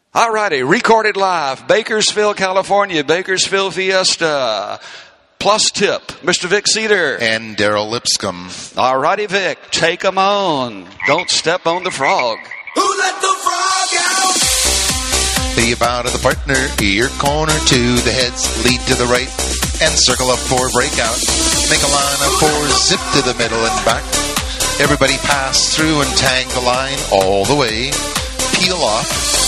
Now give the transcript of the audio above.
All righty, recorded live, Bakersfield, California, Bakersfield Fiesta. Plus tip, Mr. Vic Cedar. And Daryl Lipscomb. All righty, Vic, take 'em on. Don't step on the frog. Who let the frog out? You bow to the partner, your corner to the heads, lead to the right, and circle up for breakout. Make a line of four, zip to the middle and back. Everybody pass through and tag the line all the way. Peel off,